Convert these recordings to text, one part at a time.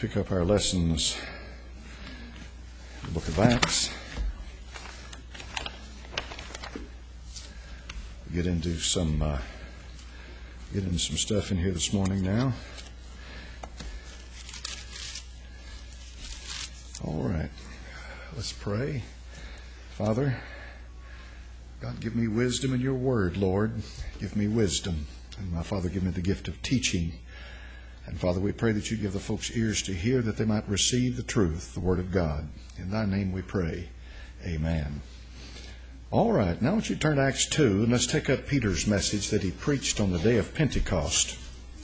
Pick up our lessons, the book of Acts. Get into some stuff in here this morning now. All right, let's pray. Father, God, give me wisdom in your word, Lord. Give me wisdom. And my Father, give me the gift of teaching. And Father, we pray that you give the folks ears to hear, that they might receive the truth, the Word of God. In thy name we pray. Amen. All right, now I want you to turn to Acts 2, and let's take up Peter's message that he preached on the day of Pentecost.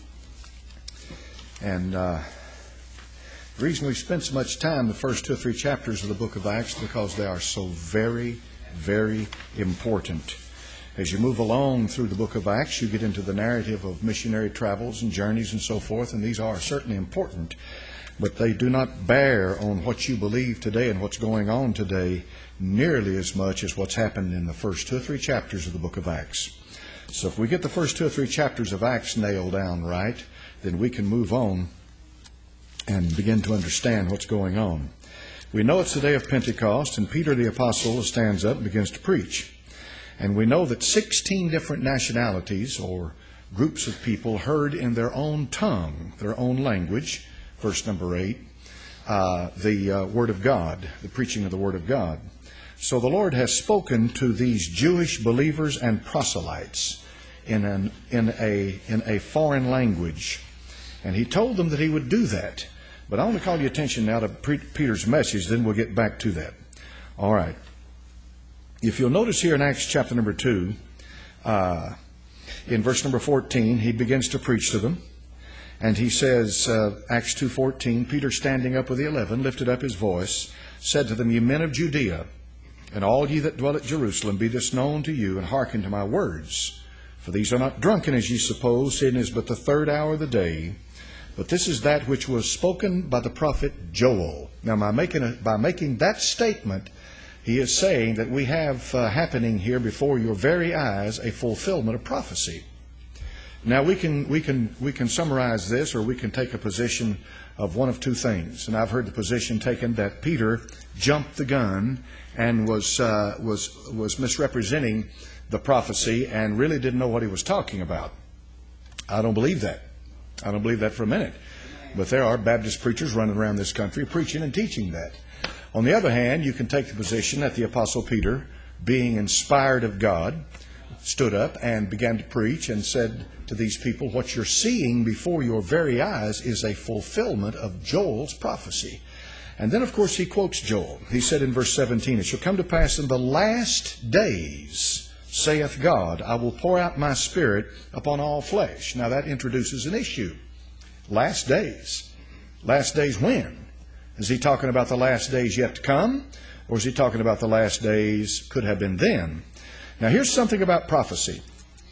And the reason we spent so much time in the first 2 or 3 chapters of the book of Acts is because they are so very, very important. As you move along through the book of Acts, you get into the narrative of missionary travels and journeys and so forth, and these are certainly important, but they do not bear on what you believe today and what's going on today nearly as much as what's happened in the first 2 or 3 chapters of the book of Acts. So if we get the first 2 or 3 chapters of Acts nailed down right, then we can move on and begin to understand what's going on. We know it's the day of Pentecost, and Peter the Apostle stands up and begins to preach. And we know that 16 different nationalities or groups of people heard in their own tongue, their own language, verse number 8, the Word of God, the preaching of the Word of God. So the Lord has spoken to these Jewish believers and proselytes in a foreign language. And He told them that He would do that. But I want to call your attention now to Peter's message, then we'll get back to that. All right. If you'll notice here in Acts chapter number 2, in verse number 14, he begins to preach to them. And he says, Acts 2:14, Peter standing up with the 11, lifted up his voice, said to them, Ye men of Judea, and all ye that dwell at Jerusalem, be this known to you, and hearken to my words. For these are not drunken, as ye suppose, sin is but the 3rd hour of the day. But this is that which was spoken by the prophet Joel. Now, by making that statement, he is saying that we have happening here before your very eyes a fulfillment of prophecy. Now we can summarize this, or we can take a position of one of two things. And I've heard the position taken that Peter jumped the gun and was misrepresenting the prophecy and really didn't know what he was talking about. I don't believe that. I don't believe that for a minute. But there are Baptist preachers running around this country preaching and teaching that. On the other hand, you can take the position that the Apostle Peter, being inspired of God, stood up and began to preach and said to these people, what you're seeing before your very eyes is a fulfillment of Joel's prophecy. And then, of course, he quotes Joel. He said in verse 17, It shall come to pass in the last days, saith God, I will pour out my Spirit upon all flesh. Now that introduces an issue. Last days. Last days when? Is he talking about the last days yet to come? Or is he talking about the last days could have been then? Now here's something about prophecy.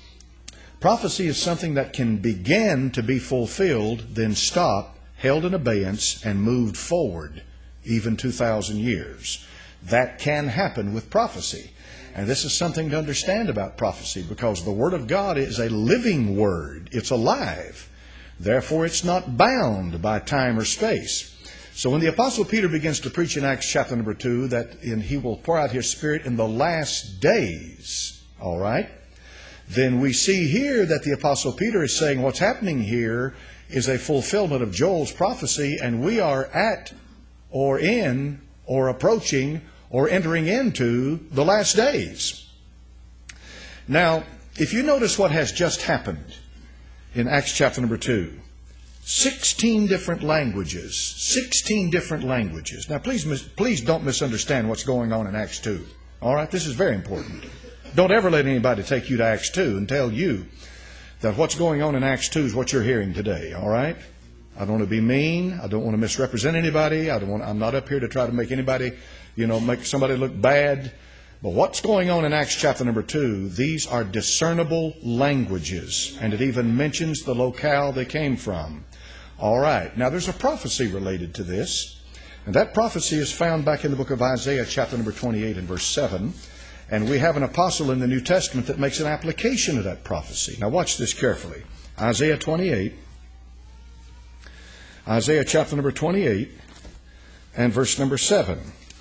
Prophecy is something that can begin to be fulfilled, then stop, held in abeyance, and moved forward, even 2,000 years. That can happen with prophecy. And this is something to understand about prophecy, because the Word of God is a living Word. It's alive. Therefore, it's not bound by time or space. So when the Apostle Peter begins to preach in Acts chapter number 2 that he will pour out his Spirit in the last days, all right, then we see here that the Apostle Peter is saying what's happening here is a fulfillment of Joel's prophecy, and we are at or in or approaching or entering into the last days. Now, if you notice what has just happened in Acts chapter number 2, 16 different languages. 16 different languages. Now, please don't misunderstand what's going on in Acts 2. All right? This is very important. Don't ever let anybody take you to Acts 2 and tell you that what's going on in Acts 2 is what you're hearing today. All right? I don't want to be mean. I don't want to misrepresent anybody. I'm not up here to try to make anybody, make somebody look bad. But what's going on in Acts chapter number 2, these are discernible languages. And it even mentions the locale they came from. All right. Now, there's a prophecy related to this. And that prophecy is found back in the book of Isaiah, chapter number 28 and verse 7. And we have an apostle in the New Testament that makes an application of that prophecy. Now watch this carefully. Isaiah 28. Isaiah chapter number 28 and verse number 7.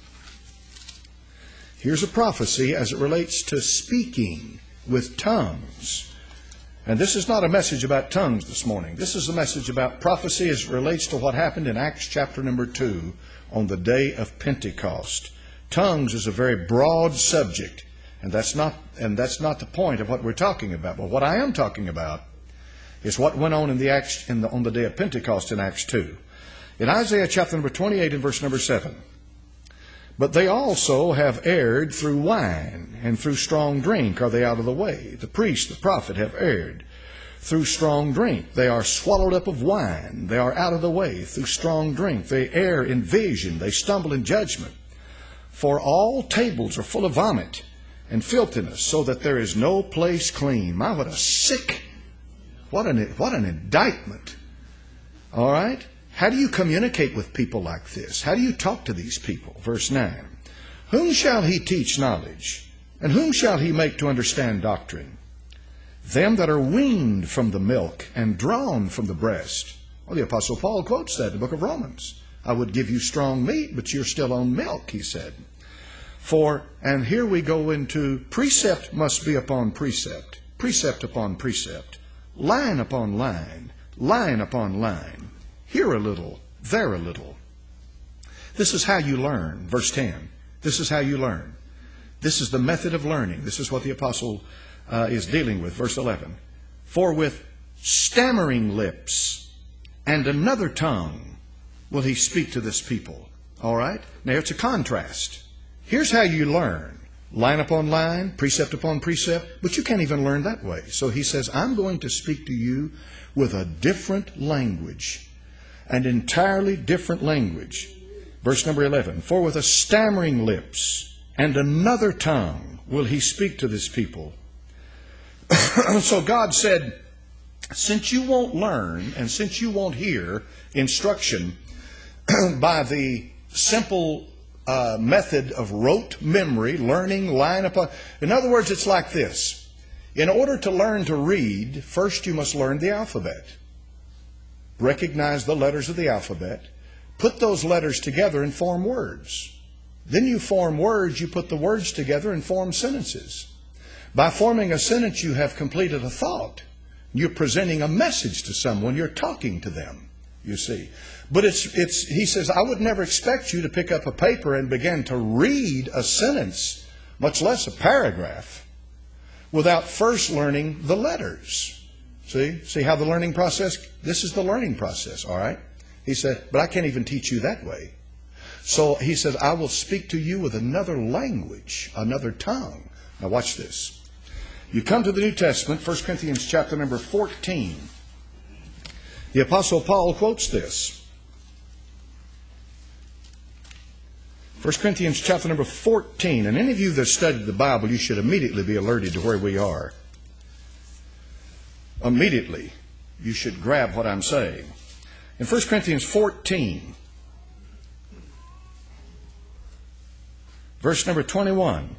Here's a prophecy as it relates to speaking with tongues. And this is not a message about tongues this morning. This is a message about prophecy as it relates to what happened in Acts chapter number 2 on the day of Pentecost. Tongues is a very broad subject, and that's not the point of what we're talking about. But what I am talking about is what went on on the day of Pentecost in Acts 2. In Isaiah chapter number 28 and verse number 7. But they also have erred through wine, and through strong drink are they out of the way. The priest, the prophet have erred through strong drink. They are swallowed up of wine. They are out of the way through strong drink. They err in vision. They stumble in judgment. For all tables are full of vomit and filthiness, so that there is no place clean. My, what a sick, what an indictment. All right? How do you communicate with people like this? How do you talk to these people? Verse 9. Whom shall he teach knowledge? And whom shall he make to understand doctrine? Them that are weaned from the milk and drawn from the breast. Well, the Apostle Paul quotes that in the book of Romans. I would give you strong meat, but you're still on milk, he said. And here we go into precept must be upon precept, precept upon precept, line upon line, line upon line. Here a little, there a little. This is how you learn. Verse 10. This is how you learn. This is the method of learning. This is what the apostle is dealing with. Verse 11. For with stammering lips and another tongue will he speak to this people. All right? Now it's a contrast. Here's how you learn. Line upon line, precept upon precept. But you can't even learn that way. So he says, I'm going to speak to you with a different language. An entirely different language. Verse number 11. For with a stammering lips and another tongue will he speak to this people. So God said, since you won't learn and since you won't hear instruction by the simple method of rote memory, learning line upon... In other words, it's like this. In order to learn to read, first you must learn the alphabet. Recognize the letters of the alphabet. Put those letters together and form words. Then you form words, you put the words together and form sentences. By forming a sentence, you have completed a thought. You're presenting a message to someone. You're talking to them, you see. But he says, I would never expect you to pick up a paper and begin to read a sentence, much less a paragraph, without first learning the letters. See how the learning process, this is the learning process, all right? He said, but I can't even teach you that way. So he said, I will speak to you with another language, another tongue. Now watch this. You come to the New Testament, 1 Corinthians chapter number 14. The Apostle Paul quotes this. 1 Corinthians chapter number 14. And any of you that studied the Bible, you should immediately be alerted to where we are. Immediately, you should grab what I'm saying. In 1 Corinthians 14, verse number 21,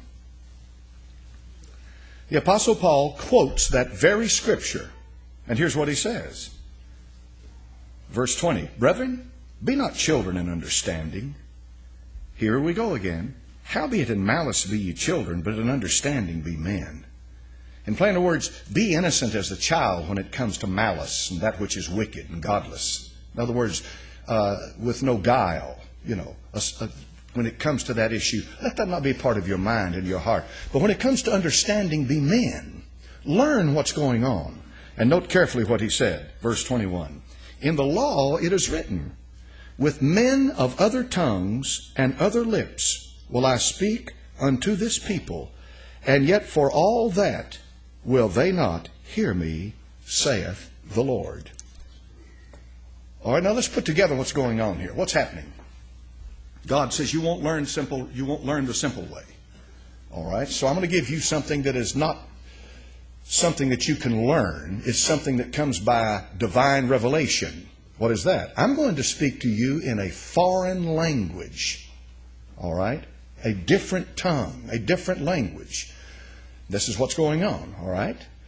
the Apostle Paul quotes that very scripture. And here's what he says. Verse 20, Brethren, be not children in understanding. Here we go again. Howbeit in malice be ye children, but in understanding be men. In plainer words, be innocent as a child when it comes to malice and that which is wicked and godless. In other words, with no guile, when it comes to that issue, let that not be part of your mind and your heart. But when it comes to understanding, be men. Learn what's going on. And note carefully what he said, verse 21. In the law it is written, with men of other tongues and other lips will I speak unto this people, and yet for all that will they not hear me, saith the Lord. All right, now let's put together what's going on here. What's happening? God says you won't learn the simple way. All right, so I'm going to give you something that is not something that you can learn. It's something that comes by divine revelation. What is that? I'm going to speak to you in a foreign language. All right, a different tongue, a different language. This is what's going on, all right?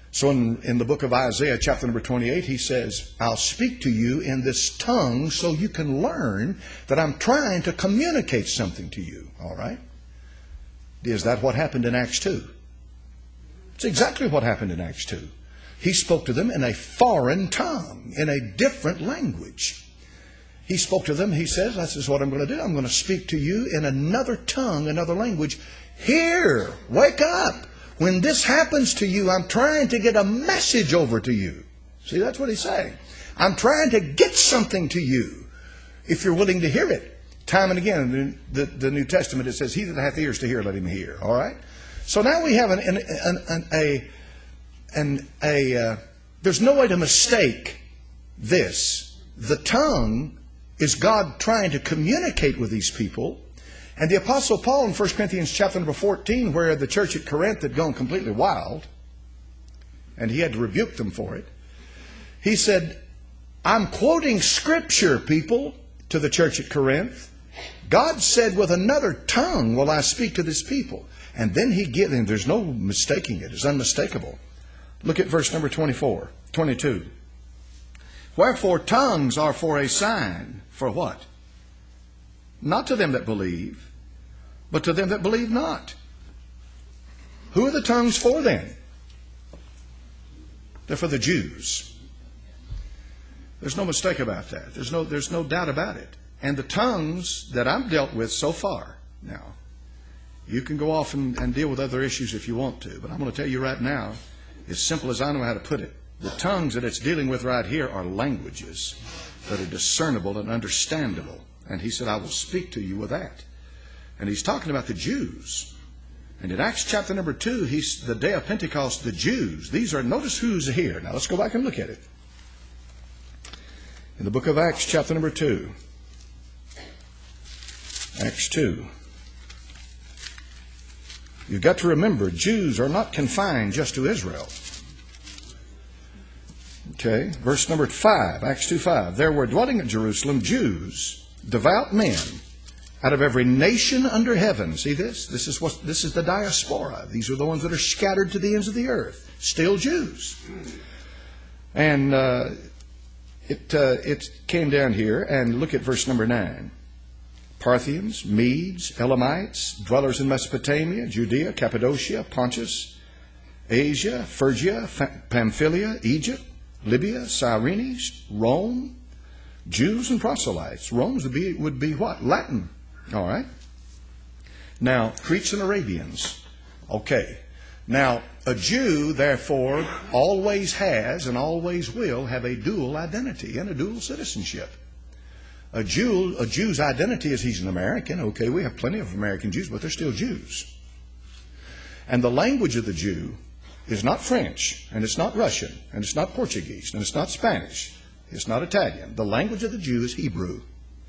So in the book of Isaiah, chapter number 28, he says, I'll speak to you in this tongue so you can learn that I'm trying to communicate something to you. All right? Is that what happened in Acts 2? It's exactly what happened in Acts 2. He spoke to them in a foreign tongue, in a different language. He spoke to them, he says, this is what I'm going to do. I'm going to speak to you in another tongue, another language. Hear, wake up. When this happens to you, I'm trying to get a message over to you. See, that's what he's saying. I'm trying to get something to you, if you're willing to hear it. Time and again, in the New Testament, it says, he that hath ears to hear, let him hear. All right? So now we have there's no way to mistake this. The tongue is God trying to communicate with these people. And the Apostle Paul in 1 Corinthians chapter number 14, where the church at Corinth had gone completely wild, and he had to rebuke them for it, he said, I'm quoting Scripture, people, to the church at Corinth. God said, with another tongue will I speak to this people. And then he gives them, there's no mistaking it. It's unmistakable. Look at verse number 22. Wherefore tongues are for a sign. For what? Not to them that believe, but to them that believe not. Who are the tongues for then? They're for the Jews. There's no mistake about that. There's no doubt about it. And the tongues that I've dealt with so far, now, you can go off and deal with other issues if you want to, but I'm going to tell you right now, as simple as I know how to put it, the tongues that it's dealing with right here are languages that are discernible and understandable. And he said, I will speak to you with that. And he's talking about the Jews. And in Acts chapter number 2, the day of Pentecost, the Jews. Notice who's here. Now let's go back and look at it. In the book of Acts chapter number 2. Acts 2. You've got to remember, Jews are not confined just to Israel. Okay, verse number 5, Acts 2:5. There were dwelling at Jerusalem Jews, devout men, out of every nation under heaven. See this? This is the diaspora. These are the ones that are scattered to the ends of the earth. Still Jews. And it came down here, and look at verse number 9. Parthians, Medes, Elamites, dwellers in Mesopotamia, Judea, Cappadocia, Pontus, Asia, Phrygia, Pamphylia, Egypt, Libya, Cyrene, Rome, Jews and proselytes. Rome would be what? Latin. All right. Now, Cretes and Arabians. Okay. Now, a Jew, therefore, always has and always will have a dual identity and a dual citizenship. A Jew's identity is he's an American. Okay, we have plenty of American Jews, but they're still Jews. And the language of the Jew is not French, and it's not Russian, and it's not Portuguese, and it's not Spanish. It's not Italian. The language of the Jew is Hebrew.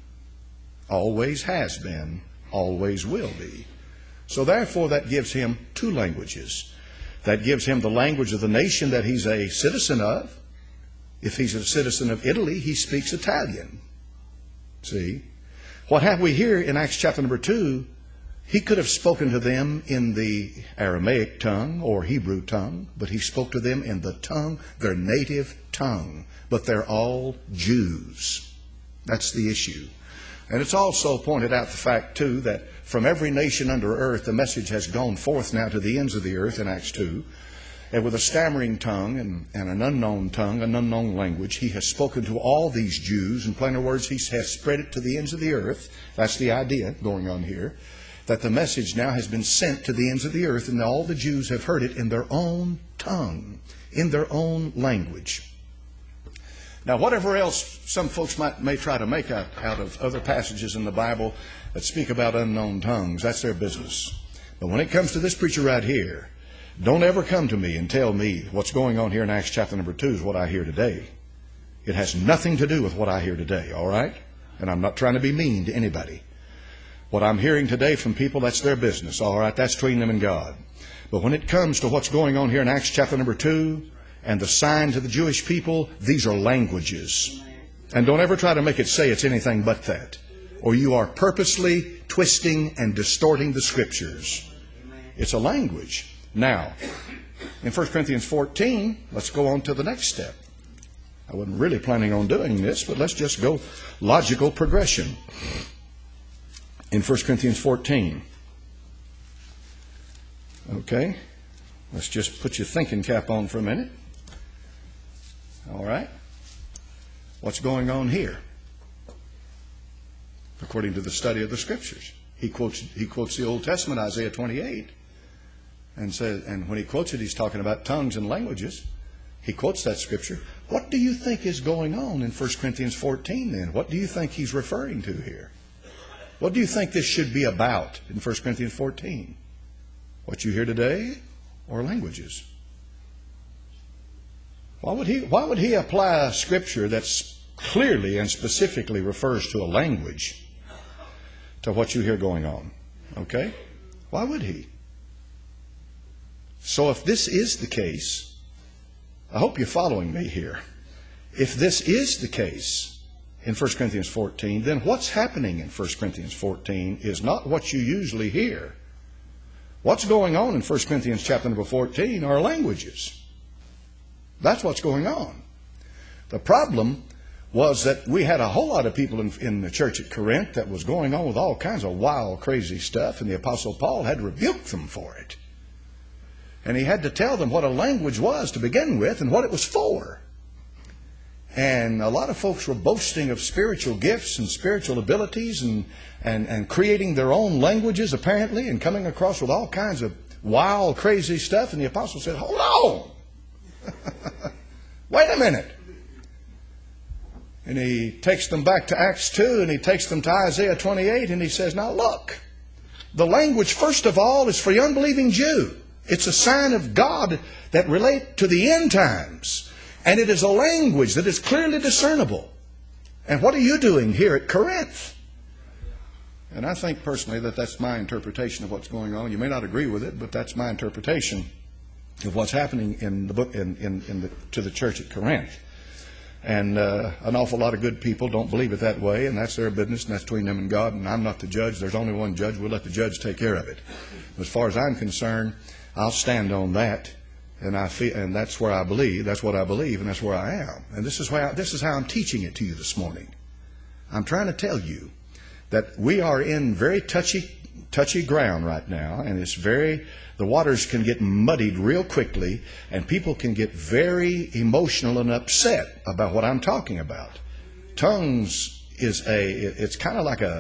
Always has been, always will be. So therefore that gives him two languages. That gives him the language of the nation that he's a citizen of. If he's a citizen of Italy, he speaks Italian. See? What have we here in Acts chapter number 2? He could have spoken to them in the Aramaic tongue or Hebrew tongue, but he spoke to them in the tongue, their native tongue. But they're all Jews. That's the issue. And it's also pointed out the fact, too, that from every nation under earth, the message has gone forth now to the ends of the earth in Acts 2. And with a stammering tongue and an unknown language, he has spoken to all these Jews. In plainer words, he has spread it to the ends of the earth. That's the idea going on here. That the message now has been sent to the ends of the earth, and all the Jews have heard it in their own tongue, in their own language. Now, whatever else some folks may try to make out of other passages in the Bible that speak about unknown tongues, that's their business. But when it comes to this preacher right here, don't ever come to me and tell me what's going on here in Acts chapter number 2 is what I hear today. It has nothing to do with what I hear today, all right? And I'm not trying to be mean to anybody. What I'm hearing today from people, that's their business, all right? That's between them and God. But when it comes to what's going on here in Acts chapter number 2 and the sign to the Jewish people, these are languages. And don't ever try to make it say it's anything but that. Or you are purposely twisting and distorting the Scriptures. It's a language. Now, in 1 Corinthians 14, let's go on to the next step. I wasn't really planning on doing this, but let's just go logical progression. In 1 Corinthians 14. Okay. Let's just put your thinking cap on for a minute. All right. What's going on here? According to the study of the Scriptures. He quotes the Old Testament, Isaiah 28, and when he quotes it, he's talking about tongues and languages. He quotes that Scripture. What do you think is going on in 1 Corinthians 14 then? What do you think he's referring to here? What do you think this should be about in 1 Corinthians 14? What you hear today or languages? Why would he apply a Scripture that's clearly and specifically refers to a language to what you hear going on? Okay? Why would he? So if this is the case, I hope you're following me here. If this is the case in 1 Corinthians 14, then what's happening in 1 Corinthians 14 is not what you usually hear. What's going on in 1 Corinthians chapter number 14 are languages. That's what's going on. The problem was that we had a whole lot of people in the church at Corinth that was going on with all kinds of wild, crazy stuff, and the Apostle Paul had to rebuke them for it. And he had to tell them what a language was to begin with and what it was for. And a lot of folks were boasting of spiritual gifts and spiritual abilities and creating their own languages apparently and coming across with all kinds of wild, crazy stuff. And the apostle said, hold on. Wait a minute. And he takes them back to Acts 2 and he takes them to Isaiah 28 and he says, now look, the language first of all is for the unbelieving Jew. It's a sign of God that relate to the end times. And it is a language that is clearly discernible. And what are you doing here at Corinth? And I think personally that that's my interpretation of what's going on. You may not agree with it, but that's my interpretation of what's happening in the book to the church at Corinth. And an awful lot of good people don't believe it that way, and that's their business, and that's between them and God, and I'm not the judge. There's only one judge. We'll let the judge take care of it. As far as I'm concerned, I'll stand on that. And that's where I believe. That's what I believe, and that's where I am. And this is how I'm teaching it to you this morning. I'm trying to tell you that we are in very touchy ground right now, and the waters can get muddied real quickly, and people can get very emotional and upset about what I'm talking about. Tongues it's kind of like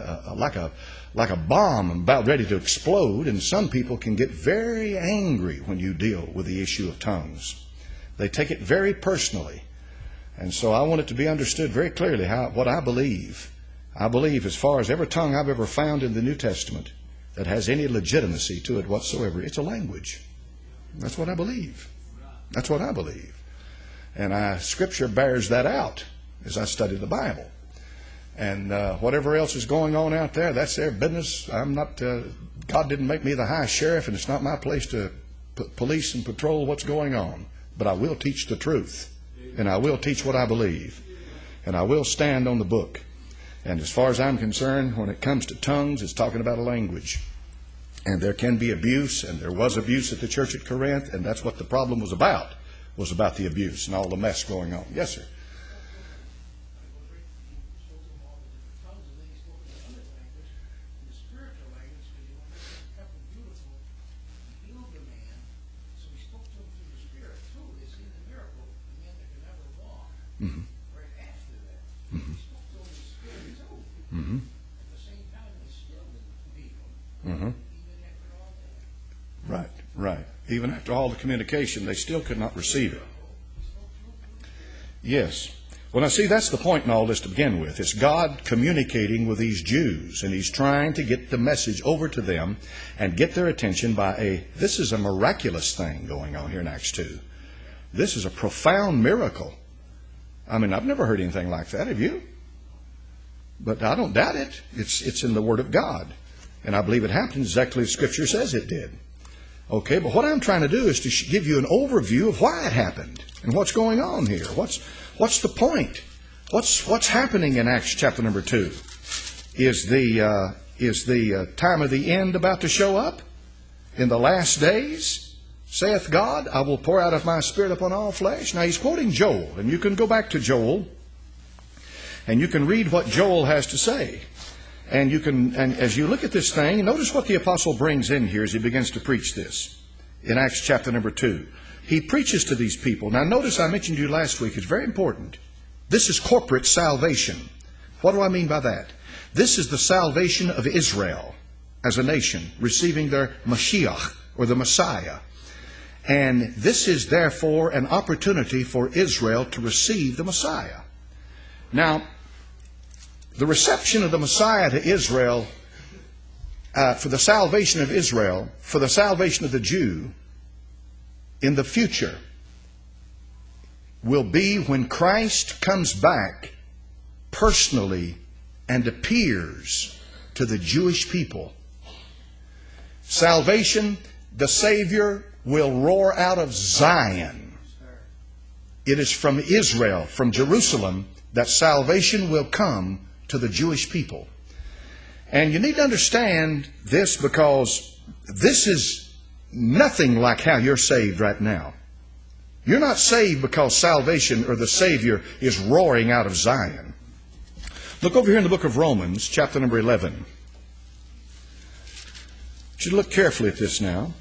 a bomb about ready to explode, and some people can get very angry when you deal with the issue of tongues. They take it very personally. And so I want it to be understood very clearly what I believe. I believe as far as every tongue I've ever found in the New Testament that has any legitimacy to it whatsoever, it's a language. That's what I believe. That's what I believe. And Scripture bears that out as I study the Bible. And whatever else is going on out there, that's their business. I'm not. God didn't make me the high sheriff, and it's not my place to police and patrol what's going on. But I will teach the truth, and I will teach what I believe, and I will stand on the book. And as far as I'm concerned, when it comes to tongues, it's talking about a language. And there can be abuse, and there was abuse at the church at Corinth, and that's what the problem was about the abuse and all the mess going on. Yes, sir. Mm-hmm. Right after that, mm-hmm. He spoke to the Spirit too. Mm-hmm. At the same time, he still didn't believe him. Mm-hmm. Even after all that. Right. Even after all the communication, they still could not receive it. Yes. Well, now see, that's the point in all this to begin with. It's God communicating with these Jews, and He's trying to get the message over to them and get their attention by this is a miraculous thing going on here in Acts 2. This is a profound miracle. I mean, I've never heard anything like that. Have you? But I don't doubt it. It's in the Word of God. And I believe it happened exactly as Scripture says it did. Okay, but what I'm trying to do is to give you an overview of why it happened and what's going on here. What's the point? What's happening in Acts chapter number 2? Is the time of the end about to show up in the last days? saith God, I will pour out of my Spirit upon all flesh. Now he's quoting Joel, and you can go back to Joel, and you can read what Joel has to say. And as you look at this thing, notice what the apostle brings in here as he begins to preach this in Acts chapter number 2. He preaches to these people. Now notice I mentioned to you last week, it's very important. This is corporate salvation. What do I mean by that? This is the salvation of Israel as a nation, receiving their Mashiach, or the Messiah. And this is therefore an opportunity for Israel to receive the Messiah. Now, the reception of the Messiah to Israel, for the salvation of Israel, for the salvation of the Jew, in the future, will be when Christ comes back personally and appears to the Jewish people. Salvation, the Savior will roar out of Zion. It is from Israel, from Jerusalem, that salvation will come to the Jewish people. And you need to understand this, because this is nothing like how you're saved right now. You're not saved because salvation or the Savior is roaring out of Zion. Look over here in the book of Romans, chapter number 11. You should look carefully at this now.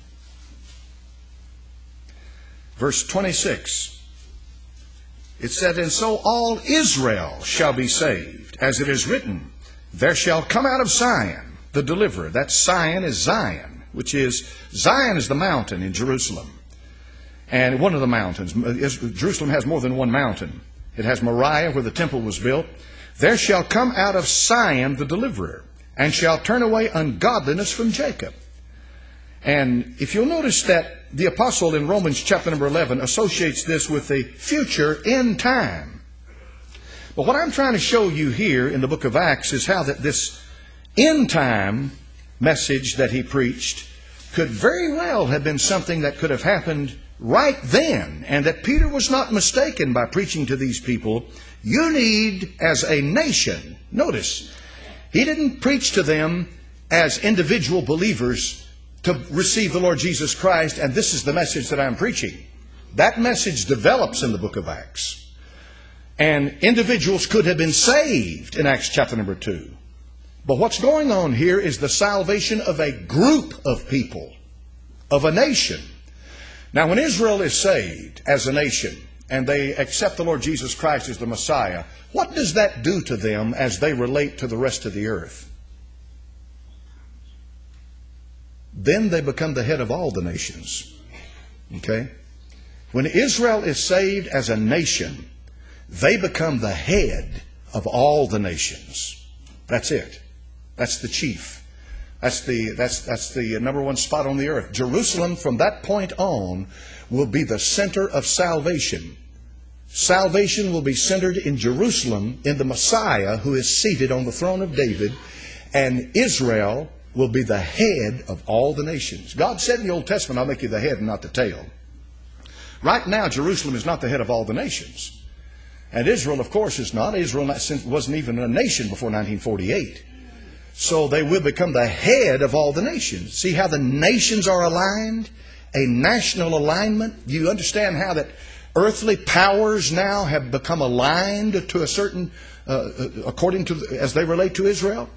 Verse 26. It said, and so all Israel shall be saved, as it is written, there shall come out of Zion the deliverer. That Zion is Zion, which is, Zion is the mountain in Jerusalem. And one of the mountains, Jerusalem has more than one mountain. It has Moriah, where the temple was built. There shall come out of Zion the deliverer, and shall turn away ungodliness from Jacob. And if you'll notice that the apostle in Romans chapter number 11 associates this with the future end time. But what I'm trying to show you here in the book of Acts is how that this end time message that he preached could very well have been something that could have happened right then, and that Peter was not mistaken by preaching to these people. You need, as a nation, notice, he didn't preach to them as individual believers to receive the Lord Jesus Christ, and this is the message that I'm preaching. That message develops in the book of Acts. And individuals could have been saved in Acts chapter number 2. But what's going on here is the salvation of a group of people, of a nation. Now, when Israel is saved as a nation, and they accept the Lord Jesus Christ as the Messiah, what does that do to them as they relate to the rest of the earth? Then they become the head of all the nations. Okay? When Israel is saved as a nation, they become the head of all the nations. That's it. That's the chief. That's the number one spot on the earth. Jerusalem, from that point on, will be the center of salvation. Salvation will be centered in Jerusalem, in the Messiah who is seated on the throne of David, and Israel will be the head of all the nations. God said in the Old Testament, I'll make you the head and not the tail. Right now, Jerusalem is not the head of all the nations. And Israel, of course, is not. Israel wasn't even a nation before 1948. So they will become the head of all the nations. See how the nations are aligned? A national alignment. You understand how that earthly powers now have become aligned to a certain, according to, as they relate to Israel?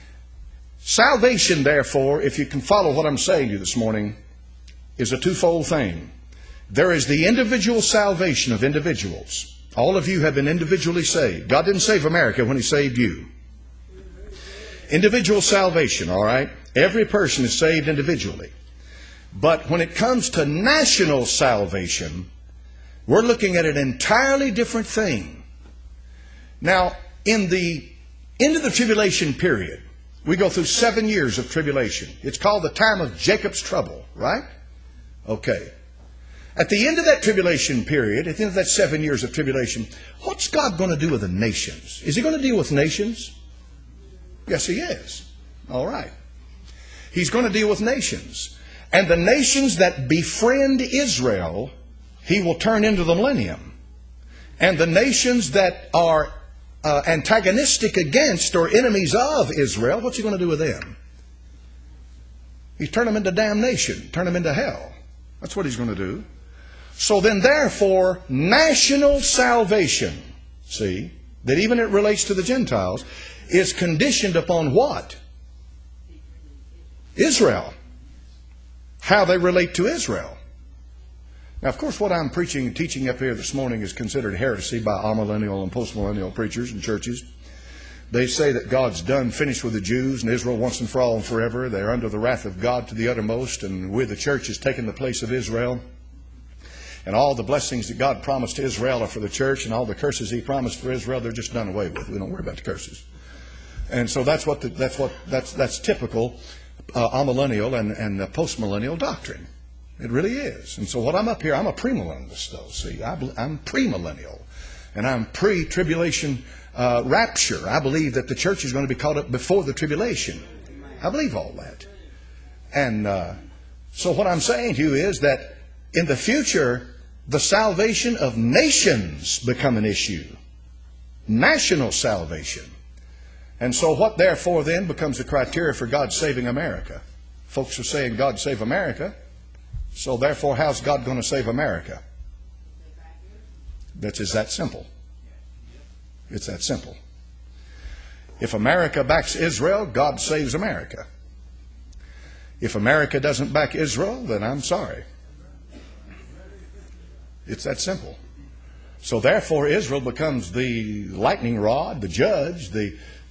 Salvation, therefore, if you can follow what I'm saying to you this morning, is a twofold thing. There is the individual salvation of individuals. All of you have been individually saved. God didn't save America when He saved you. Individual salvation, all right? Every person is saved individually. But when it comes to national salvation, we're looking at an entirely different thing. Now, in the end of the tribulation period, we go through 7 years of tribulation. It's called the time of Jacob's trouble, right? Okay. At the end of that tribulation period, at the end of that 7 years of tribulation, what's God going to do with the nations? Is He going to deal with nations? Yes, He is. All right. He's going to deal with nations. And the nations that befriend Israel, He will turn into the millennium. And the nations that are antagonistic against or enemies of Israel, what's He going to do with them? He turn them into damnation, turn them into hell. That's what He's going to do. So then, therefore, national salvation, see, that even it relates to the Gentiles, is conditioned upon what? Israel. How they relate to Israel. Now, of course, what I'm preaching and teaching up here this morning is considered heresy by amillennial and postmillennial preachers and churches. They say that God's done, finished with the Jews, and Israel once and for all and forever. They're under the wrath of God to the uttermost, and we, the church, has taken the place of Israel. And all the blessings that God promised to Israel are for the church, and all the curses He promised for Israel, they're just done away with. We don't worry about the curses. And so that's typical amillennial and postmillennial doctrine. It really is. And so what I'm up here, I'm a premillennialist, though. See, I'm premillennial, and I'm pre-tribulation rapture. I believe that the church is going to be caught up before the tribulation. I believe all that. And so what I'm saying to you is that in the future, the salvation of nations become an issue. National salvation. And so what therefore then becomes the criteria for God saving America? Folks are saying God save America. So therefore, how's God going to save America? It's that simple. It's that simple. If America backs Israel, God saves America. If America doesn't back Israel, then I'm sorry. It's that simple. So therefore, Israel becomes the lightning rod, the judge, the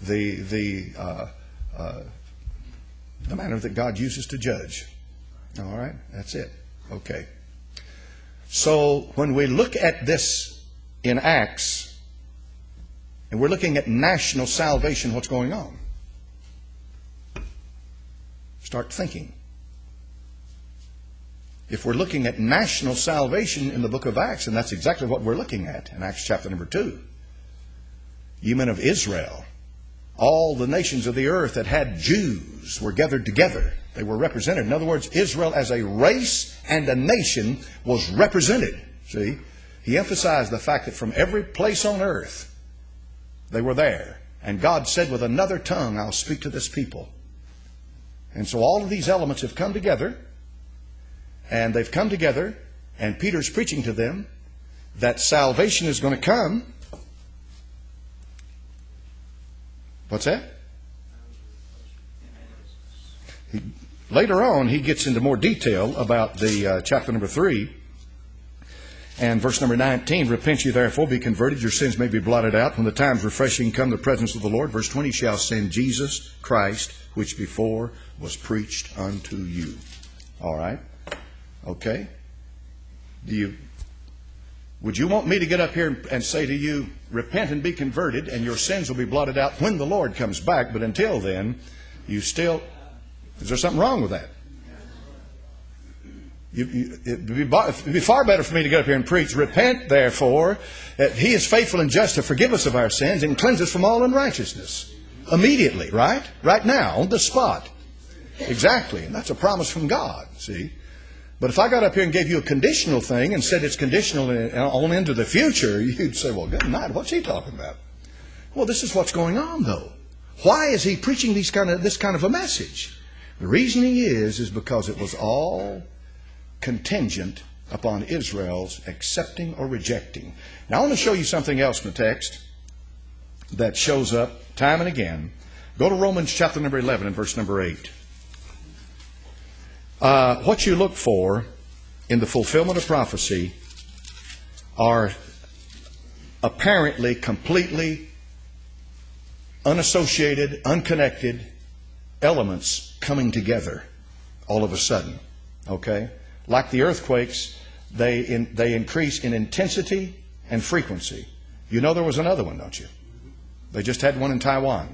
manner that God uses to judge. All right, that's it. Okay. So when we look at this in Acts, and we're looking at national salvation, what's going on? Start thinking. If we're looking at national salvation in the book of Acts, and that's exactly what we're looking at in Acts chapter number 2. You men of Israel, all the nations of the earth that had Jews were gathered together. They were represented. In other words, Israel as a race and a nation was represented. See? He emphasized the fact that from every place on earth, they were there. And God said, with another tongue, I'll speak to this people. And so all of these elements have come together. And they've come together. And Peter's preaching to them that salvation is going to come. What's that? Later on, he gets into more detail about the chapter number 3. And verse number 19, repent ye therefore, be converted, your sins may be blotted out. When the times refreshing come, the presence of the Lord. Verse 20, shall send Jesus Christ, which before was preached unto you. All right? Okay? Would you want me to get up here and say to you, repent and be converted, and your sins will be blotted out when the Lord comes back, but until then, you still... Is there something wrong with that? It'd be far better for me to get up here and preach, repent therefore, that He is faithful and just to forgive us of our sins and cleanse us from all unrighteousness. Immediately, right? Right now, on the spot. Exactly. And that's a promise from God, see? But if I got up here and gave you a conditional thing and said it's conditional on into the future, you'd say, well, good night, what's he talking about? Well, this is what's going on, though. Why is he preaching this kind of a message? The reasoning is because it was all contingent upon Israel's accepting or rejecting. Now, I want to show you something else in the text that shows up time and again. Go to Romans chapter number 11 and verse number 8. What you look for in the fulfillment of prophecy are apparently completely unassociated, unconnected elements coming together all of a sudden. Okay? Like the earthquakes, they increase in intensity and frequency. You know there was another one, don't you? They just had one in Taiwan.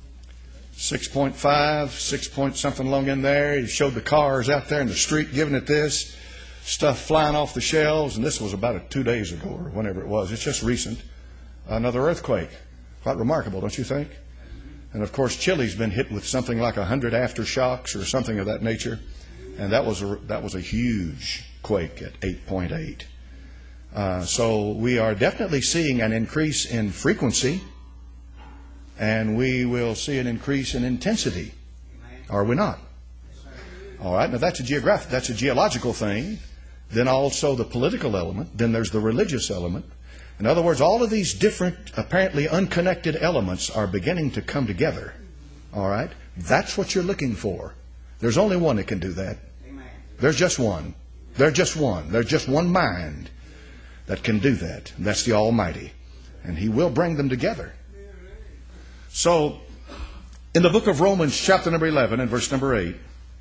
6.5, 6 point something along in there. He showed the cars out there in the street giving it this. Stuff flying off the shelves. And this was about 2 days ago or whenever it was. It's just recent. Another earthquake. Quite remarkable, don't you think? And of course, Chile's been hit with something like 100 aftershocks or something of that nature. And that was a huge quake at 8.8. So we are definitely seeing an increase in frequency. And we will see an increase in intensity. Are we not? All right. Now that's a geological thing. then also the political element, then there's the religious element. In other words, all of these different, apparently unconnected elements are beginning to come together. All right? That's what you're looking for. There's only one that can do that. There's just one. There's just one. There's just one mind that can do that. And that's the Almighty. And He will bring them together. So, in the book of Romans, chapter number 11 and verse number 8,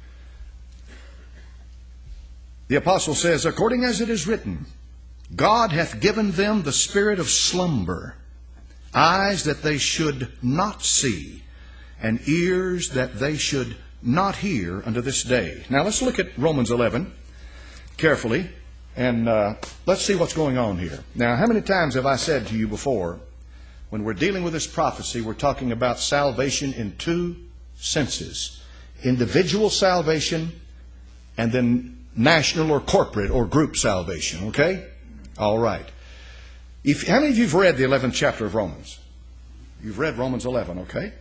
the apostle says, according as it is written, God hath given them the spirit of slumber, eyes that they should not see, and ears that they should not hear unto this day. Now let's look at Romans 11 carefully, and let's see what's going on here. Now, how many times have I said to you before, when we're dealing with this prophecy, we're talking about salvation in two senses. Individual salvation, and then national or corporate or group salvation, okay? All right. How many of you have read the 11th chapter of Romans? You've read Romans 11, okay?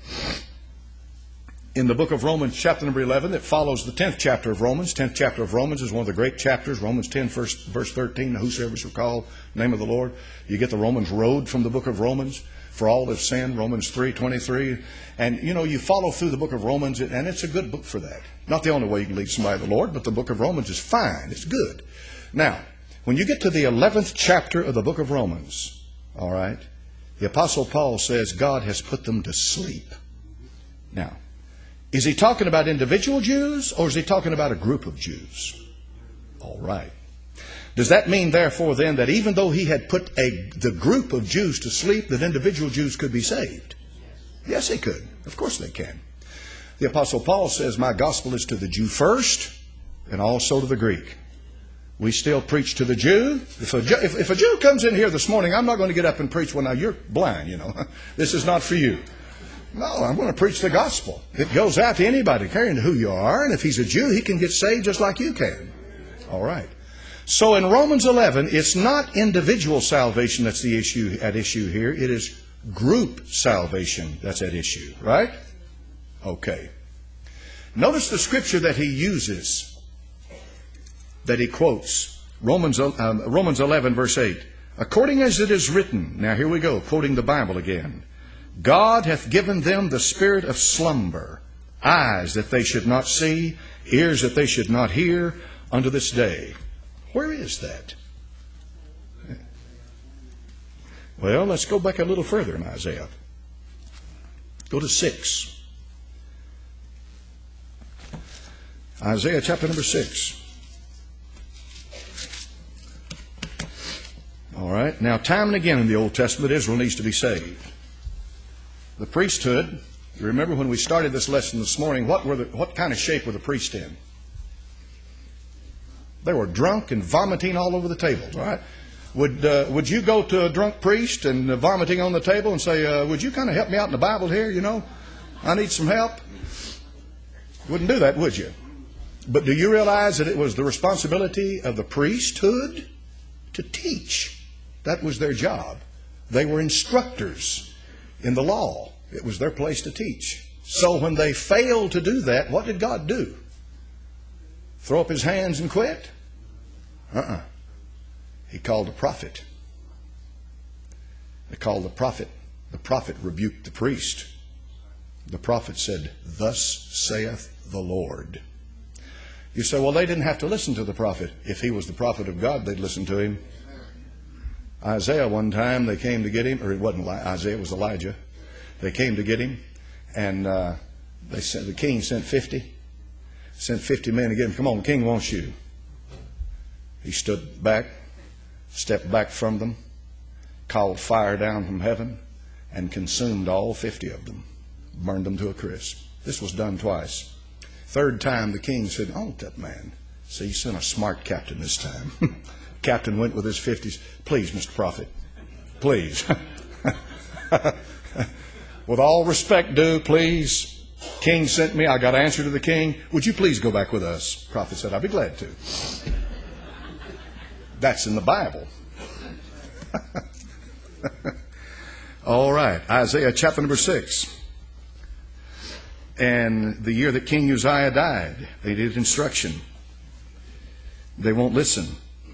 In the book of Romans, chapter number 11, that follows the 10th chapter of Romans. 10th chapter of Romans is one of the great chapters. Romans 10, verse 13, whosoever shall call the name of the Lord. You get the Romans road from the book of Romans. For all have sinned, Romans 3:23. And, you know, you follow through the book of Romans, and it's a good book for that. Not the only way you can lead somebody to the Lord, but the book of Romans is fine. It's good. Now, when you get to the 11th chapter of the book of Romans, all right, the Apostle Paul says God has put them to sleep. Now, is he talking about individual Jews, or is he talking about a group of Jews? All right. Does that mean, therefore, then, that even though he had put the group of Jews to sleep, that individual Jews could be saved? Yes, they could. Of course they can. The Apostle Paul says, my gospel is to the Jew first, and also to the Greek. We still preach to the Jew. If a Jew comes in here this morning, I'm not going to get up and preach, well, now you're blind, you know. This is not for you. No, I'm going to preach the gospel. It goes out to anybody, caring who you are. And if he's a Jew, he can get saved just like you can. All right. So in Romans 11, it's not individual salvation that's at issue here. It is group salvation that's at issue. Right? Okay. Notice the scripture that he uses, that he quotes. Romans 11, verse 8. According as it is written. Now here we go, quoting the Bible again. God hath given them the spirit of slumber, eyes that they should not see, ears that they should not hear, unto this day. Where is that? Well, let's go back a little further in Isaiah. Go to 6. Isaiah chapter number 6. All right. Now, time and again in the Old Testament, Israel needs to be saved. The priesthood, you remember when we started this lesson this morning, what kind of shape were the priests in? They were drunk and vomiting all over the tables, all right? Would you go to a drunk priest and vomiting on the table and say, would you kind of help me out in the Bible here, you know? I need some help. Wouldn't do that, would you? But do you realize that it was the responsibility of the priesthood to teach? That was their job. They were instructors in the law. It was their place to teach. So when they failed to do that, what did God do? Throw up his hands and quit? He called a prophet. They called the prophet. The prophet rebuked the priest. The prophet said, thus saith the Lord. You say, well, they didn't have to listen to the prophet. If he was the prophet of God, they'd listen to him. Isaiah, one time, they came to get him, or it wasn't Isaiah, it was Elijah. They came to get him, and they said the king sent 50 men to get him. Come on, the king wants you. He stood back, stepped back from them, called fire down from heaven, and consumed all 50 of them, burned them to a crisp. This was done twice. Third time, the king said, oh, that man. So he sent a smart captain this time. Captain went with his 50s. Please, Mr. Prophet, please. With all respect due, please. King sent me. I got an answer to the king. Would you please go back with us? Prophet said, I'll be glad to. That's in the Bible. All right. Isaiah chapter number 6. And the year that King Uzziah died, they did instruction. They won't listen.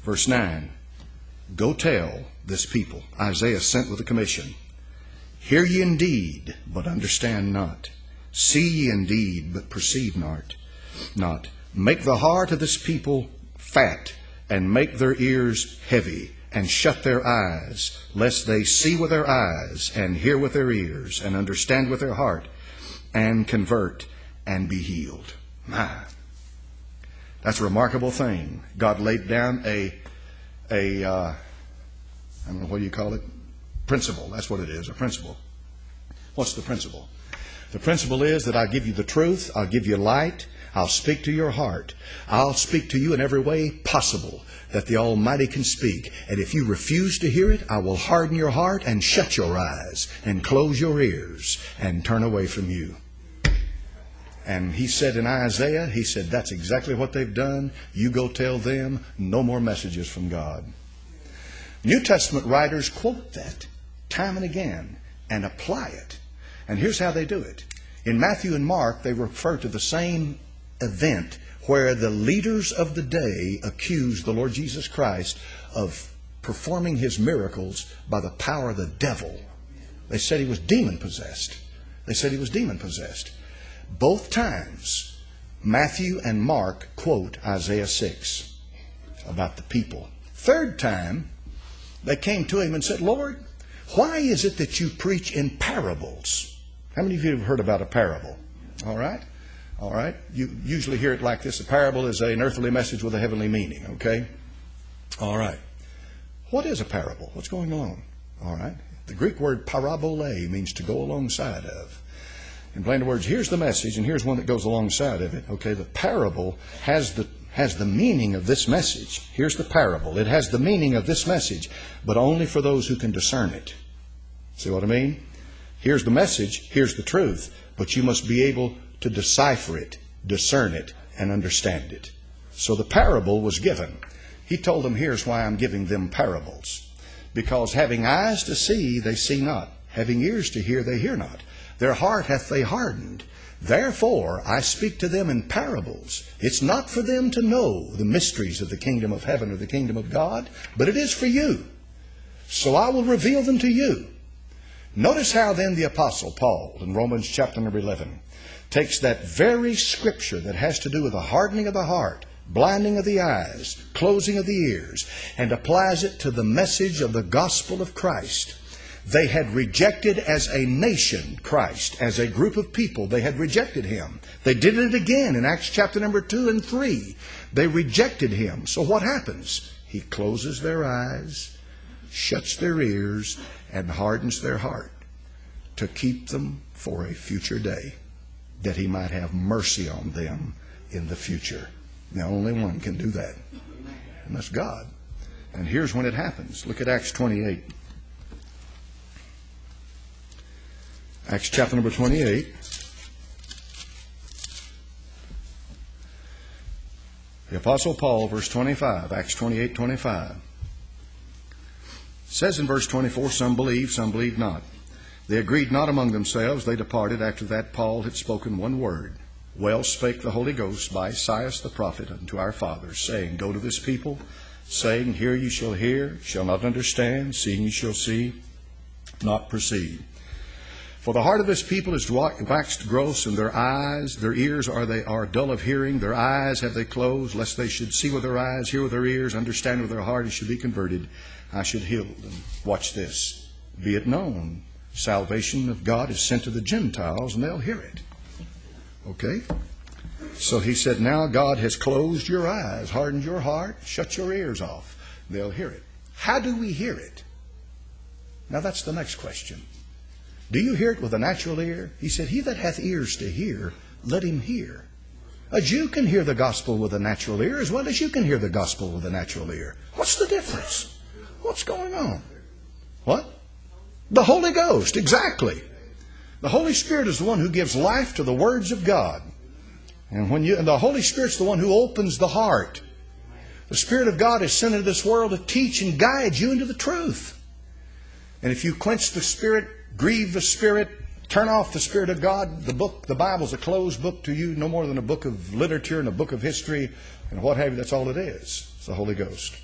Verse 9, go tell this people, Isaiah sent with a commission, hear ye indeed, but understand not. See ye indeed, but perceive not. Make the heart of this people fat, and make their ears heavy, and shut their eyes, lest they see with their eyes, and hear with their ears, and understand with their heart, and convert, and be healed. My, that's a remarkable thing. God laid down I don't know, what do you call it? Principle. That's what it is, a principle. What's the principle? The principle is that I'll give you the truth, I'll give you light, I'll speak to your heart. I'll speak to you in every way possible that the Almighty can speak. And if you refuse to hear it, I will harden your heart and shut your eyes and close your ears and turn away from you. And he said in Isaiah, he said, that's exactly what they've done. You go tell them, no more messages from God. New Testament writers quote that time and again and apply it. And here's how they do it. In Matthew and Mark, they refer to the same event where the leaders of the day accused the Lord Jesus Christ of performing his miracles by the power of the devil. They said he was demon-possessed. Both times, Matthew and Mark quote Isaiah 6 about the people. Third time, they came to him and said, Lord, why is it that you preach in parables? How many of you have heard about a parable? All right. You usually hear it like this. A parable is an earthly message with a heavenly meaning. Okay. All right. What is a parable? What's going on? All right. The Greek word parabole means to go alongside of. In plain words, here's the message and here's one that goes alongside of it. Okay. The parable has the meaning of this message. Here's the parable. It has the meaning of this message, but only for those who can discern it. See what I mean? Here's the message, here's the truth, but you must be able to decipher it, discern it, and understand it. So the parable was given. He told them, here's why I'm giving them parables. Because having eyes to see, they see not. Having ears to hear, they hear not. Their heart hath they hardened. Therefore, I speak to them in parables. It's not for them to know the mysteries of the kingdom of heaven or the kingdom of God, but it is for you. So I will reveal them to you. Notice how then the Apostle Paul in Romans chapter number 11 takes that very scripture that has to do with the hardening of the heart, blinding of the eyes, closing of the ears, and applies it to the message of the gospel of Christ. They had rejected as a nation Christ, as a group of people. They had rejected him. They did it again in Acts chapter number 2 and 3. They rejected him. So what happens? He closes their eyes, shuts their ears, and hardens their heart to keep them for a future day, that he might have mercy on them in the future. Now, only one can do that, and that's God. And here's when it happens. Look at Acts 28. Acts chapter number 28. The Apostle Paul, verse 25, Acts 28:25. Says in verse 24, some believed not. They agreed not among themselves. They departed. After that, Paul had spoken one word. Well spake the Holy Ghost by Esaias the prophet unto our fathers, saying, go to this people, saying, hear ye shall hear, shall not understand, seeing ye shall see, not perceive. For the heart of this people is waxed gross, and their eyes, their ears are dull of hearing. Their eyes have they closed, lest they should see with their eyes, hear with their ears, understand with their heart, and should be converted. I should heal them. Watch this. Be it known, salvation of God is sent to the Gentiles, and they'll hear it. Okay? So he said, now God has closed your eyes, hardened your heart, shut your ears off. They'll hear it. How do we hear it? Now that's the next question. Do you hear it with a natural ear? He said, he that hath ears to hear, let him hear. A Jew can hear the gospel with a natural ear as well as you can hear the gospel with a natural ear. What's the difference? What's going on? What? The Holy Ghost, exactly. The Holy Spirit is the one who gives life to the words of God. And the Holy Spirit's the one who opens the heart. The Spirit of God is sent into this world to teach and guide you into the truth. And if you quench the Spirit, grieve the Spirit, turn off the Spirit of God, the Bible's a closed book to you, no more than a book of literature and a book of history and what have you. That's all it is. It's the Holy Ghost.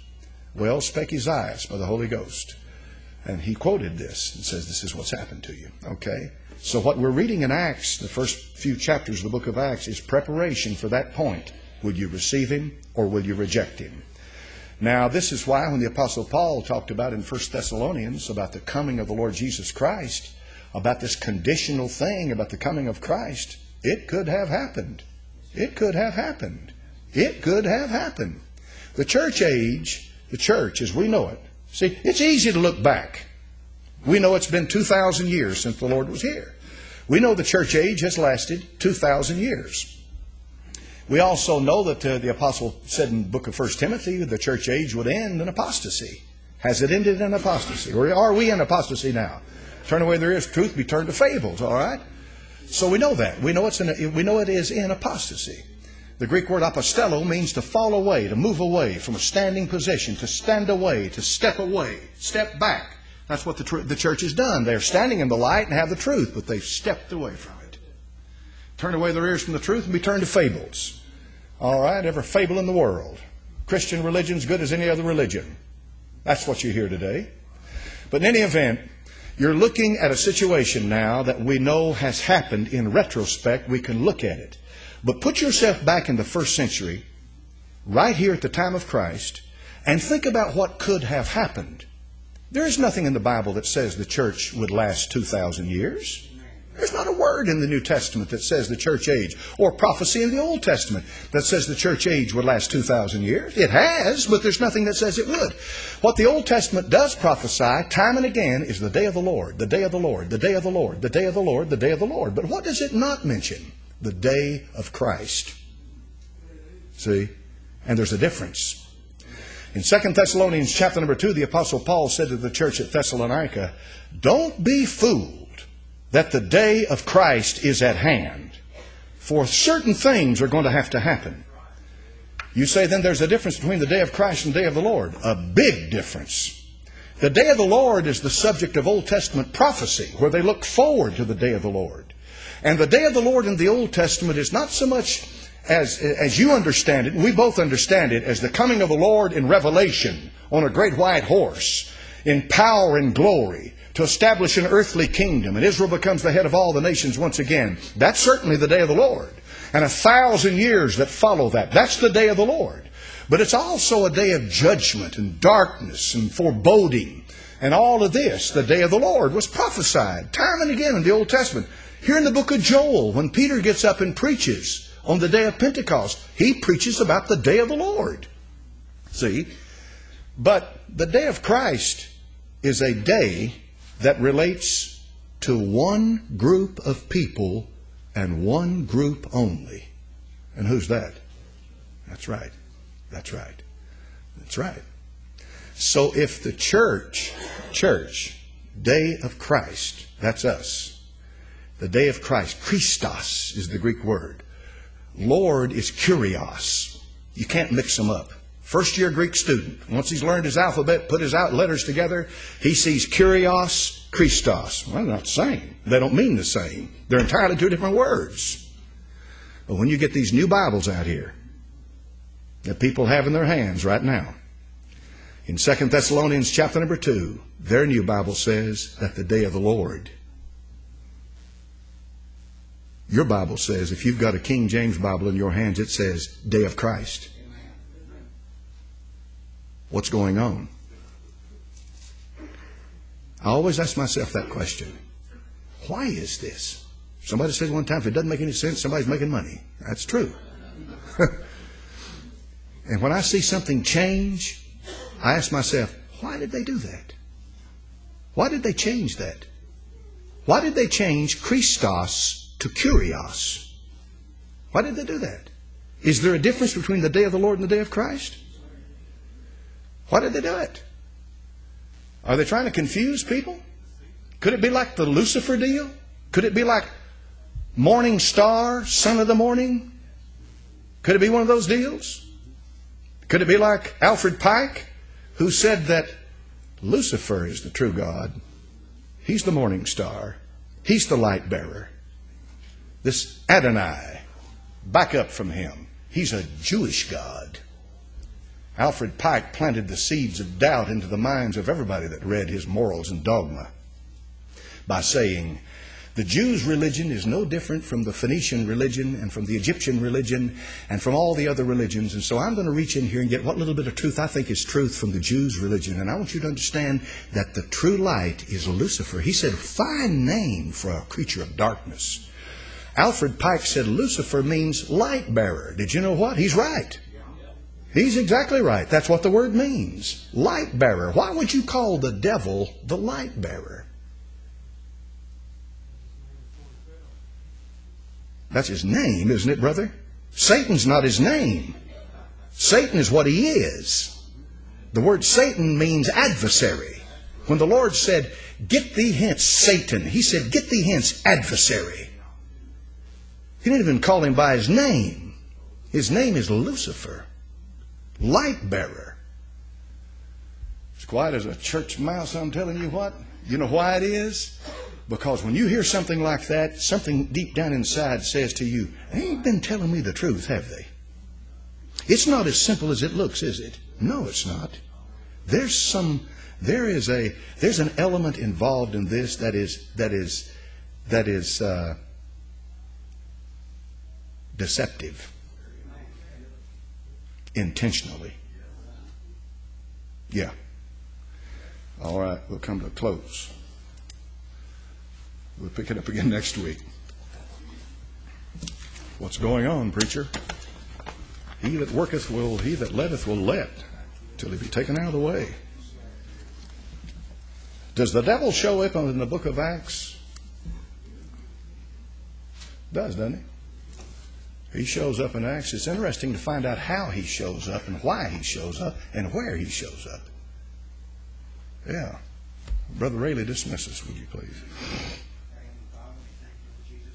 Well, spake Esaias by the Holy Ghost. And he quoted this and says, this is what's happened to you. Okay? So what we're reading in Acts, the first few chapters of the book of Acts, is preparation for that point. Will you receive Him or will you reject Him? Now, this is why when the Apostle Paul talked about in 1 Thessalonians about the coming of the Lord Jesus Christ, about this conditional thing about the coming of Christ, it could have happened. It could have happened. It could have happened. The church age, the church as we know it, see, it's easy to look back. We know it's been 2,000 years since the Lord was here. We know the church age has lasted 2,000 years. We also know that the apostle said in the book of 1 Timothy, the church age would end in apostasy. Has it ended in apostasy? Or are we in apostasy now? Turn away there is truth, be turned to fables, all right? So we know that. We know it is in apostasy. The Greek word apostello means to fall away, to move away from a standing position, to stand away, to step away, step back. That's what the church has done. They're standing in the light and have the truth, but they've stepped away from it. Turn away their ears from the truth and be turned to fables. All right, every fable in the world. Christian religion's good as any other religion. That's what you hear today. But in any event, you're looking at a situation now that we know has happened in retrospect. We can look at it. But put yourself back in the first century, right here at the time of Christ, and think about what could have happened. There is nothing in the Bible that says the church would last 2,000 years. There's not a word in the New Testament that says the church age, or prophecy in the Old Testament that says the church age would last 2,000 years. It has, but there's nothing that says it would. What the Old Testament does prophesy time and again is the day of the Lord, the day of the Lord, the day of the Lord, the day of the Lord, the day of the Lord. But what does it not mention? The day of Christ. See? And there's a difference. In 2 Thessalonians chapter number 2, the Apostle Paul said to the church at Thessalonica, don't be fooled that the day of Christ is at hand. For certain things are going to happen. You say then there's a difference between the day of Christ and the day of the Lord. A big difference. The day of the Lord is the subject of Old Testament prophecy, where they look forward to the day of the Lord. And the day of the Lord in the Old Testament is not so much as you understand it, and we both understand it, as the coming of the Lord in Revelation on a great white horse, in power and glory, to establish an earthly kingdom, and Israel becomes the head of all the nations once again. That's certainly the day of the Lord. And 1,000 years that follow that. That's the day of the Lord. But it's also a day of judgment and darkness and foreboding. And all of this, the day of the Lord, was prophesied time and again in the Old Testament. Here in the book of Joel, when Peter gets up and preaches on the day of Pentecost, he preaches about the day of the Lord. See? But the day of Christ is a day that relates to one group of people and one group only. And who's that? That's right. That's right. That's right. So if the church, day of Christ, that's us. The day of Christ, Christos is the Greek word. Lord is Kyrios. You can't mix them up. First year Greek student, once he's learned his alphabet, put his letters together, he sees Kyrios, Christos. Well, they're not the same. They don't mean the same. They're entirely two different words. But when you get these new Bibles out here that people have in their hands right now, in 2 Thessalonians chapter number 2, their new Bible says that the day of the Lord. Your Bible says, if you've got a King James Bible in your hands, it says day of Christ. What's going on? I always ask myself that question. Why is this? Somebody said one time, if it doesn't make any sense, somebody's making money. That's true. And when I see something change, I ask myself, why did they do that? Why did they change that? Why did they change Christos to Kyrios? Why did they do that? Is there a difference between the day of the Lord and the day of Christ? Why did they do it? Are they trying to confuse people? Could it be like the Lucifer deal? Could it be like morning star, son of the morning? Could it be one of those deals? Could it be like Alfred Pike, who said that Lucifer is the true God? He's the morning star. He's the light bearer. This Adonai, back up from him. He's a Jewish God. Alfred Pike planted the seeds of doubt into the minds of everybody that read his Morals and Dogma by saying, the Jews' religion is no different from the Phoenician religion and from the Egyptian religion and from all the other religions. And so I'm going to reach in here and get what little bit of truth I think is truth from the Jews' religion. And I want you to understand that the true light is Lucifer. He said, fine name for a creature of darkness. Alfred Pike said Lucifer means light bearer. Did you know what? He's right. He's exactly right. That's what the word means. Light bearer. Why would you call the devil the light bearer? That's his name, isn't it, brother? Satan's not his name. Satan is what he is. The word Satan means adversary. When the Lord said, get thee hence, Satan, he said, get thee hence, adversary. He didn't even call him by his name. His name is Lucifer, light bearer. As quiet as a church mouse, I'm telling you what. You know why it is? Because when you hear something like that, something deep down inside says to you, they ain't been telling me the truth, have they? It's not as simple as it looks, is it? No, it's not. There's an element involved in this that is deceptive. Intentionally. Yeah. All right, we'll come to a close. We'll pick it up again next week. What's going on, preacher? He that worketh will, he that letteth will let, till he be taken out of the way. Does the devil show up in the book of Acts? Does, doesn't he? He shows up in Acts. It's interesting to find out how he shows up and why he shows up and where he shows up. Yeah. Brother Rayleigh, dismiss us, would you please?